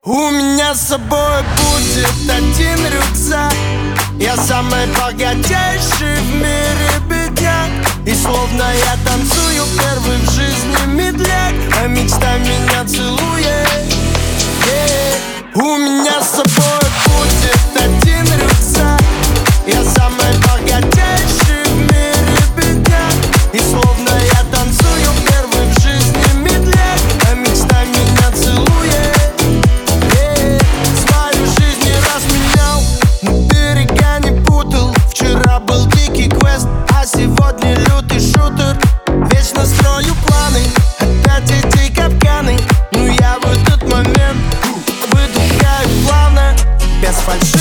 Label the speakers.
Speaker 1: У меня с собой будет один рюкзак. Я самый богатейший в мире бедняк. И словно я танцую первый в жизни медляк, а мечта меня целует. У меня с собой будет один рюкзак. Я самый богатейший в мире бедняк. И словно я танцую первый в жизни медляк, а мечта меня целует. Свою жизнь не раз менял, но берега не путал. Вчера был дикий квест, а сегодня лютый шутер. Вечно строю планы, опять эти капканы. Но я в этот момент выдыхаю плавно, без фальши.